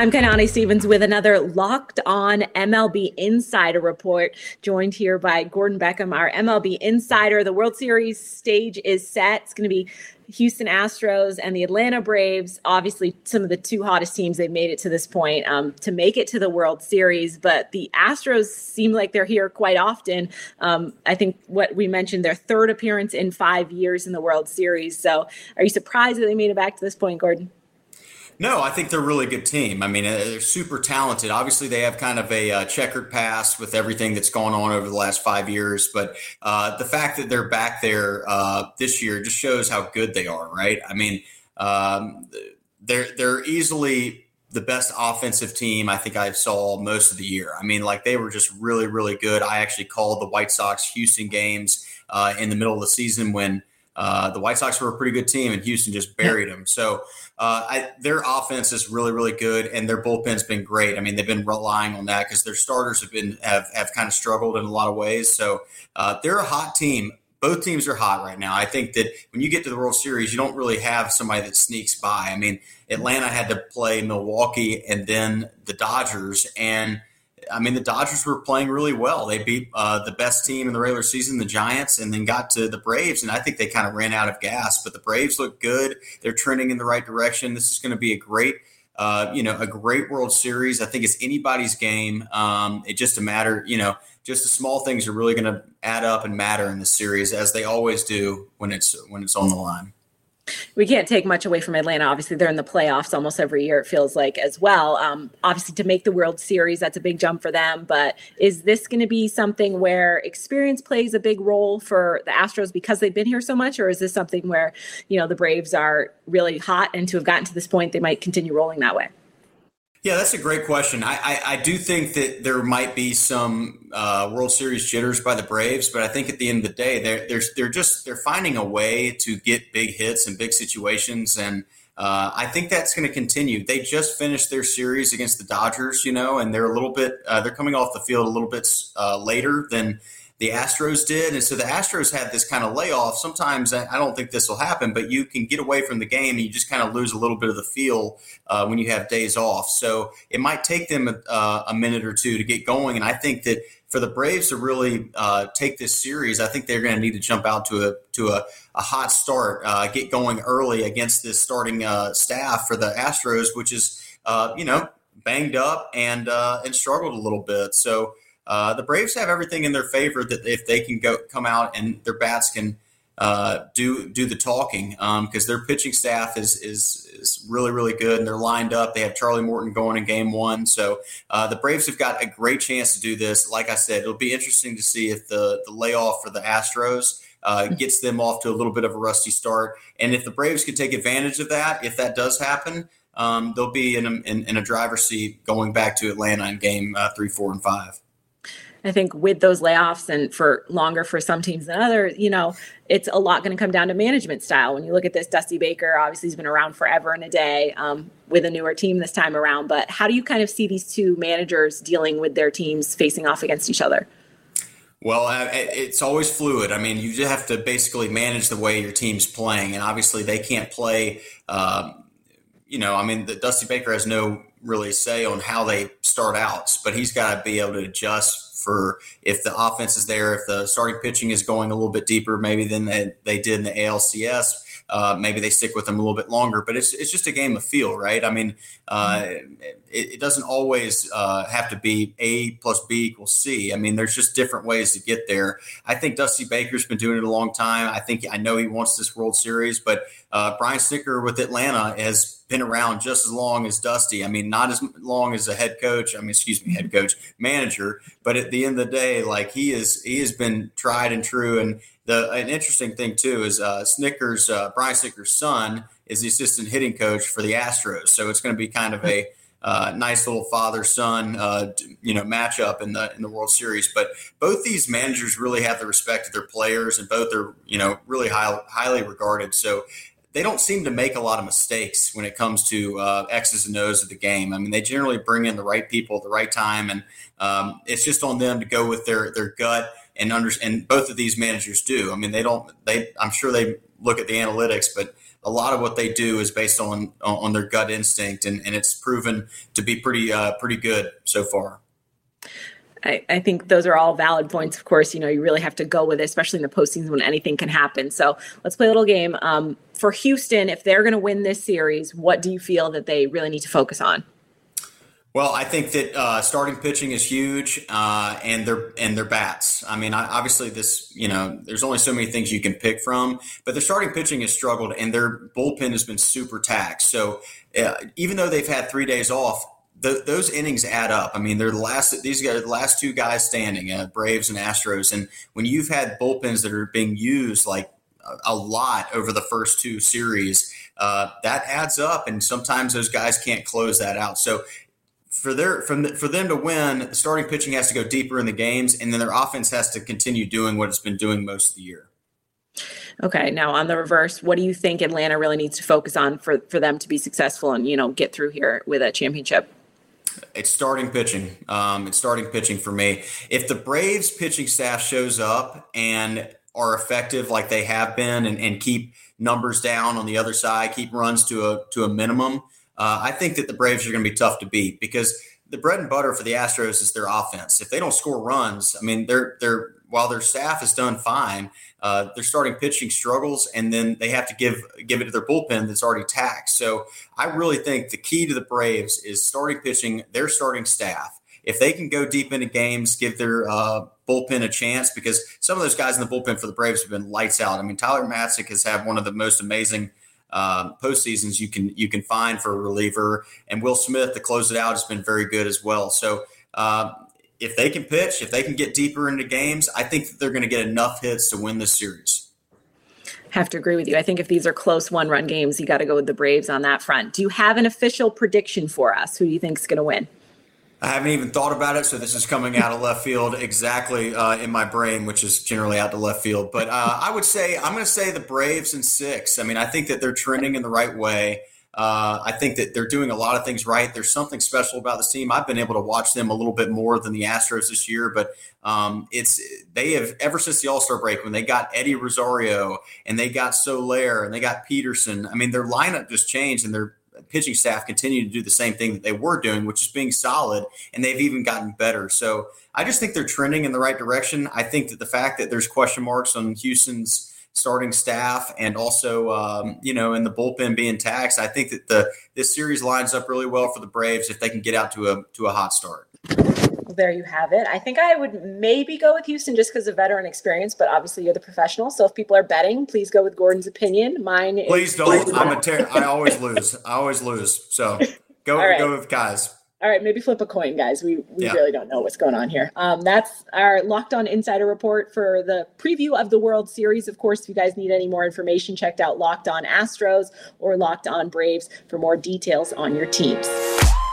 I'm Kanani Stevens with another Locked On MLB Insider Report, joined here by Gordon Beckham, our MLB Insider. The World Series stage is set. It's going to be Houston Astros and the Atlanta Braves, obviously some of the two hottest teams. They've made it to this point to make it to the World Series, but the Astros seem like they're here quite often. I think what we mentioned, their third appearance in 5 years in the World Series. So are you surprised that they made it back to this point, Gordon? No, I think they're a really good team. I mean, they're super talented. Obviously, they have kind of a checkered past with everything that's gone on over the last 5 years. But the fact that they're back there this year just shows how good they are, right? I mean, they're easily the best offensive team I think I saw most of the year. I mean, like they were just really, really good. I actually called the White Sox-Houston games in the middle of the season when the White Sox were a pretty good team and Houston just buried them. So their offense is really, really good, and their bullpen's been great. I mean, they've been relying on that because their starters have kind of struggled in a lot of ways. So they're a hot team. Both teams are hot right now. I think that when you get to the World Series, you don't really have somebody that sneaks by. I mean, Atlanta had to play Milwaukee and then the Dodgers, and I mean, the Dodgers were playing really well. They beat the best team in the regular season, the Giants, and then got to the Braves, and I think they kind of ran out of gas. But the Braves look good. They're trending in the right direction. This is going to be a great World Series. I think it's anybody's game. It's just a matter, just the small things are really going to add up and matter in this series, as they always do when it's on the line. We can't take much away from Atlanta. Obviously, they're in the playoffs almost every year, it feels like, as well. Obviously, to make the World Series, that's a big jump for them. But is this going to be something where experience plays a big role for the Astros because they've been here so much? Or is this something where, the Braves are really hot and to have gotten to this point, they might continue rolling that way? Yeah, that's a great question. I do think that there might be some World Series jitters by the Braves, but I think at the end of the day, they're finding a way to get big hits in big situations, and I think that's going to continue. They just finished their series against the Dodgers, and they're a little bit they're coming off the field a little bit later than the Astros did. And so the Astros had this kind of layoff. Sometimes I don't think this will happen, but you can get away from the game and you just kind of lose a little bit of the feel when you have days off. So it might take them a minute or two to get going. And I think that for the Braves to really take this series, I think they're going to need to jump out to a hot start, get going early against this starting staff for the Astros, which is, banged up and struggled a little bit. So the Braves have everything in their favor that if they can come out and their bats can do the talking, because their pitching staff is really, really good and they're lined up. They have Charlie Morton going in game one. So the Braves have got a great chance to do this. Like I said, it'll be interesting to see if the layoff for the Astros gets them off to a little bit of a rusty start. And if the Braves can take advantage of that, if that does happen, they'll be in a driver's seat going back to Atlanta in game 3, 4, and 5. I think with those layoffs and for longer for some teams than others, it's a lot going to come down to management style. When you look at this, Dusty Baker, obviously he's been around forever and a day with a newer team this time around. But how do you kind of see these two managers dealing with their teams facing off against each other? Well, it's always fluid. I mean, you just have to basically manage the way your team's playing. And obviously they can't play, the Dusty Baker has no really say on how they start out, but he's got to be able to adjust for if the offense is there, if the starting pitching is going a little bit deeper, maybe than they did in the ALCS. Maybe they stick with them a little bit longer, but it's just a game of feel, right? I mean, it doesn't always have to be A plus B equals C. I mean, there's just different ways to get there. I think Dusty Baker's been doing it a long time. I know he wants this World Series, but Brian Snitker with Atlanta has been around just as long as Dusty. I mean, not as long as a manager, but at the end of the day, like he has been tried and true. And an interesting thing too is Brian Snitker's son is the assistant hitting coach for the Astros. So it's going to be kind of a nice little father-son, matchup in the World Series. But both these managers really have the respect of their players, and both are, really highly regarded. So they don't seem to make a lot of mistakes when it comes to X's and O's of the game. I mean, they generally bring in the right people at the right time, and it's just on them to go with their gut and both of these managers do. I mean, I'm sure they look at the analytics, but a lot of what they do is based on their gut instinct, and it's proven to be pretty good so far. I think those are all valid points. Of course, you really have to go with it, especially in the postseason when anything can happen. So let's play a little game. For Houston, if they're going to win this series, what do you feel that they really need to focus on? Well, I think that starting pitching is huge, and their bats. I mean, obviously there's only so many things you can pick from, but their starting pitching has struggled, and their bullpen has been super taxed. So even though they've had 3 days off, those innings add up. I mean, these guys are the last two guys standing, Braves and Astros. And when you've had bullpens that are being used like a lot over the first two series, that adds up. And sometimes those guys can't close that out. So for them to win, the starting pitching has to go deeper in the games, and then their offense has to continue doing what it's been doing most of the year. Okay, now on the reverse, what do you think Atlanta really needs to focus on for them to be successful and get through here with a championship? It's starting pitching. It's starting pitching for me. If the Braves pitching staff shows up and are effective like they have been, and keep numbers down on the other side, keep runs to a minimum, I think that the Braves are going to be tough to beat, because the bread and butter for the Astros is their offense. If they don't score runs, I mean, while their staff has done fine, their starting pitching struggles, and then they have to give it to their bullpen that's already taxed. So I really think the key to the Braves is starting pitching, their starting staff. If they can go deep into games, give their bullpen a chance, because some of those guys in the bullpen for the Braves have been lights out. I mean, Tyler Matzek has had one of the most amazing postseasons you can find for a reliever, and Will Smith to close it out has been very good as well. So if they can pitch, if they can get deeper into games, I think that they're going to get enough hits to win this series. Have to agree with you. I think if these are close one-run games, you got to go with the Braves on that front. Do you have an official prediction for us? Who do you think is going to win? I haven't even thought about it, so this is coming out of left field exactly in my brain, which is generally out to left field. But I'm going to say the Braves in 6. I mean, I think that they're trending in the right way. I think that they're doing a lot of things right. There's something special about this team. I've been able to watch them a little bit more than the Astros this year, but they have, ever since the All-Star break, when they got Eddie Rosario and they got Soler and they got Peterson, I mean, their lineup just changed, and their pitching staff continue to do the same thing that they were doing, which is being solid, and they've even gotten better. So I just think they're trending in the right direction. I think that the fact that there's question marks on Houston's starting staff, and also, in the bullpen being taxed, I think that this series lines up really well for the Braves if they can get out to a hot start. Well, there you have it. I think I would maybe go with Houston just because of veteran experience, but obviously you're the professional. So if people are betting, please go with Gordon's opinion. Mine is. Please don't. I always lose. So go with guys. All right, maybe flip a coin, guys. We really don't know what's going on here. That's our Locked On Insider Report for the preview of the World Series. Of course, if you guys need any more information, check out Locked On Astros or Locked On Braves for more details on your teams.